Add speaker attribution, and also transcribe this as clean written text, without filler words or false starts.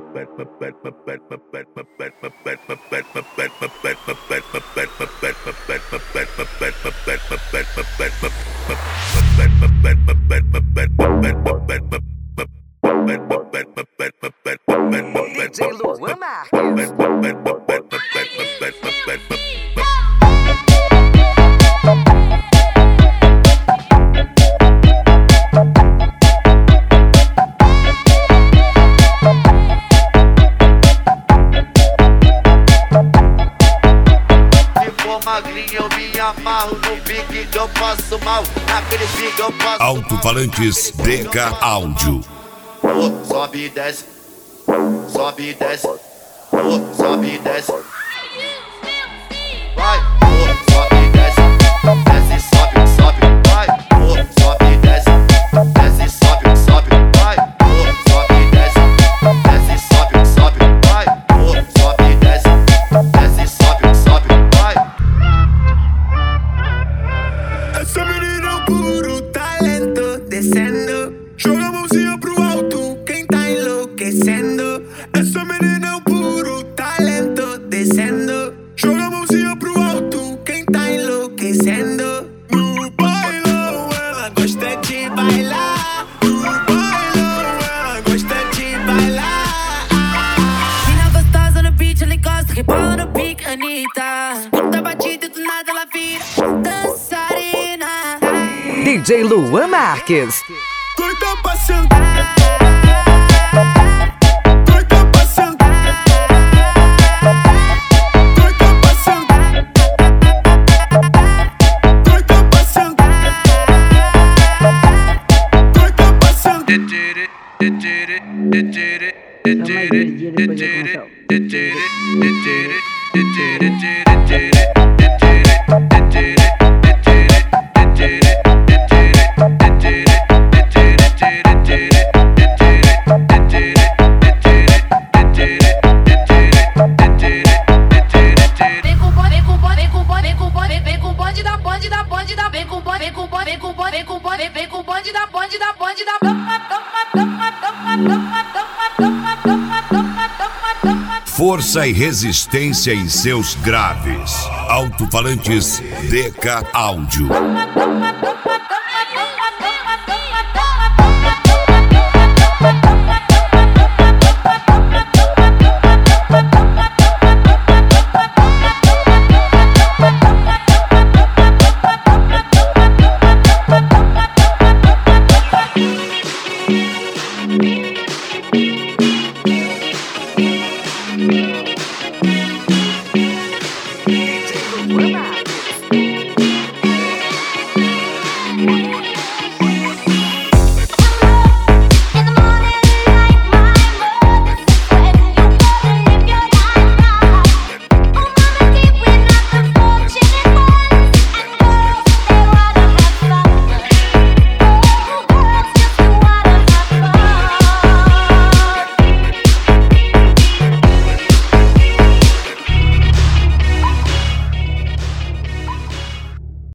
Speaker 1: DJ Luan Marques.
Speaker 2: Magrinho, eu me amarro no pique que eu passo mal. Naquele pique eu passo
Speaker 3: Alto-falantes DK Áudio.
Speaker 2: Sobe e desce, sobe e desce, sobe e desce. Vai, sobe e desce, desce, sobe, sobe. Vai, sobe e desce, desce, sobe, sobe. Vai, sobe e desce, desce, sobe, sobe. Vai, sobe e desce, desce, sobe, sobe. Vai.
Speaker 4: Essa menina é um puro talento, descendo. Joga a mãozinha pro alto, quem tá enlouquecendo. Essa menina é um puro talento, descendo. Joga a mãozinha pro alto, quem tá enlouquecendo. No bailão ela gosta de bailar. No bailão ela gosta de bailar.
Speaker 5: Mina gostosa no beat, ela encosta, rebola no pique, Anitta. Muita batida e do nada ela vira dançarina.
Speaker 1: DJ Luan Marques.
Speaker 4: Doida pra sentar. Doida pra sentar. Doida pra sentar. Doida pra sentar. Doida pra
Speaker 3: Força e resistência em seus graves. Alto-falantes DK Áudio.